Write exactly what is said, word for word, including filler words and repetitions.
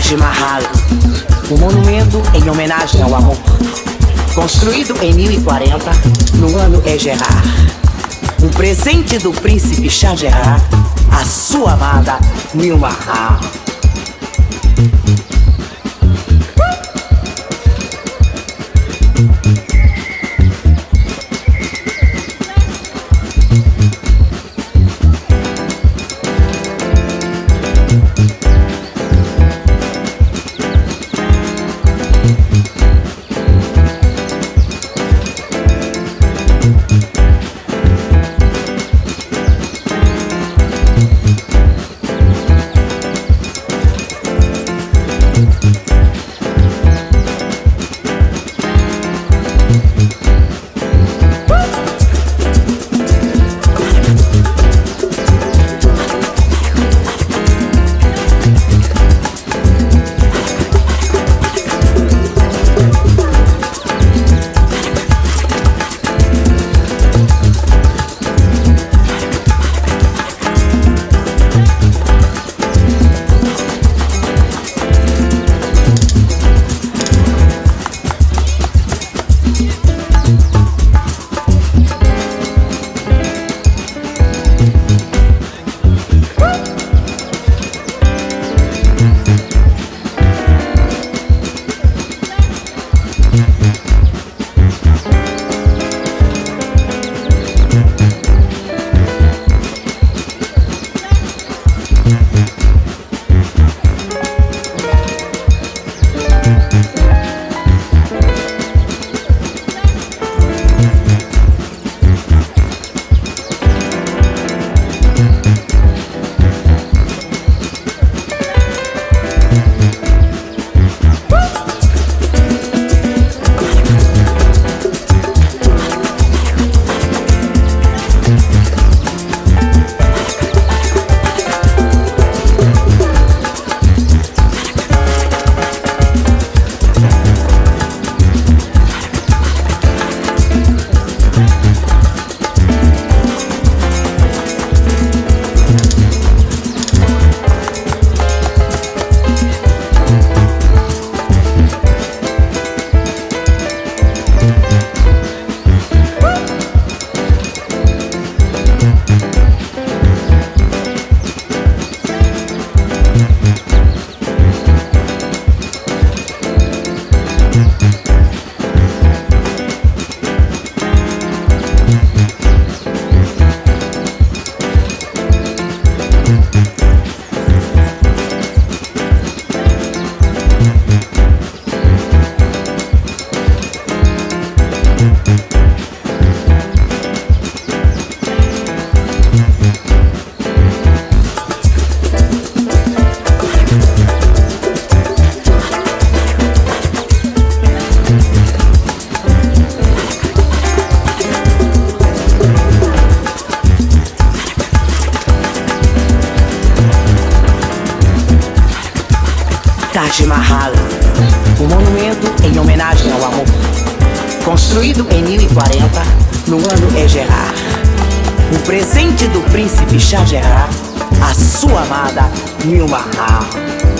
Taj Mahal, um monumento em homenagem ao amor, construído em mil e quarenta, no ano é Gerard. Um presente do príncipe Shah Gerard à sua amada Nil Mahal. Taj Mahal, um monumento em homenagem ao amor, construído em mil e quarenta, no ano é Gerard. Um presente do príncipe Shah Gerard à sua amada Nil Mahal.